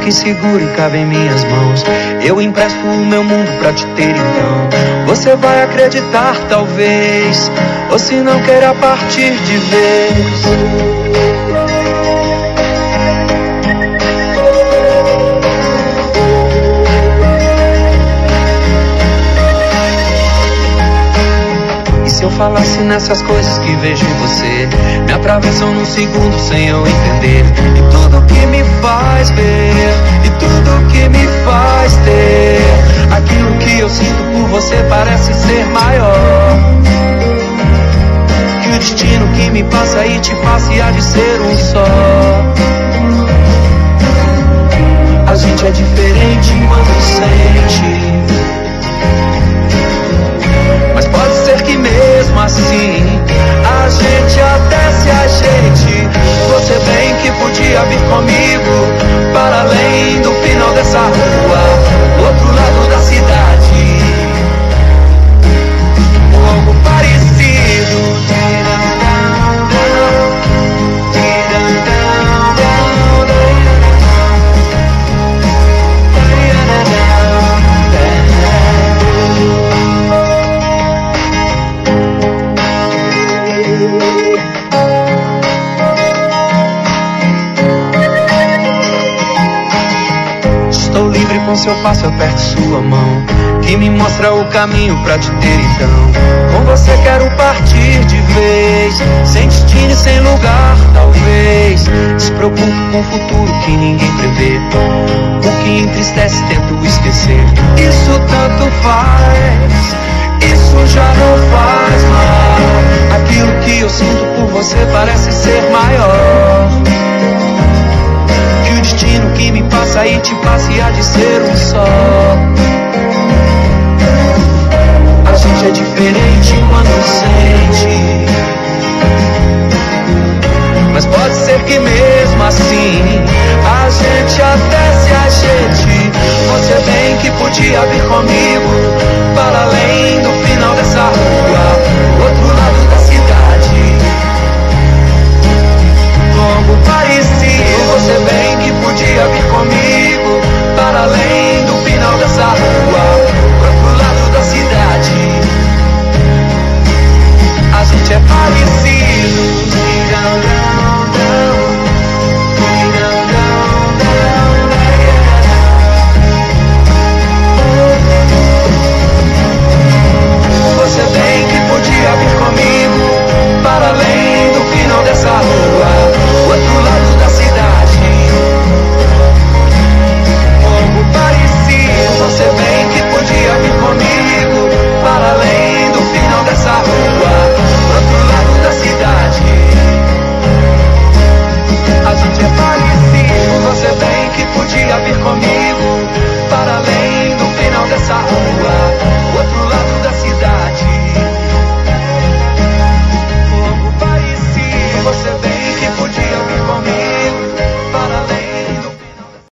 que seguro e cabe em minhas mãos. Eu empresto o meu mundo pra te ter então. Você vai acreditar talvez, ou se não queira partir de vez. Se eu falasse nessas coisas que vejo em você, me atravessam num segundo sem eu entender. E tudo que me faz ver, e tudo que me faz ter, aquilo que eu sinto por você parece ser maior que o destino que me passa e te passa e há de ser um só. A gente é diferente quando sente, mas pode ser que mesmo assim a gente até se ajeite. Você bem que podia vir comigo para além do final dessa rua, do outro lado da cidade, ou algo parecido. Estou livre com seu passo, eu aperto sua mão, que me mostra o caminho pra te ter então. Com você quero partir de vez, sem destino e sem lugar talvez. Despreocupo com o futuro que ninguém prevê, o que entristece tento esquecer. Isso tanto faz, isso já não faz mal. Aquilo que eu sinto por você parece ser maior que o destino que me passa e te passa e há de ser um só. A gente é diferente quando sente, mas pode ser que mesmo assim a gente até se ajeite. Você bem que podia vir comigo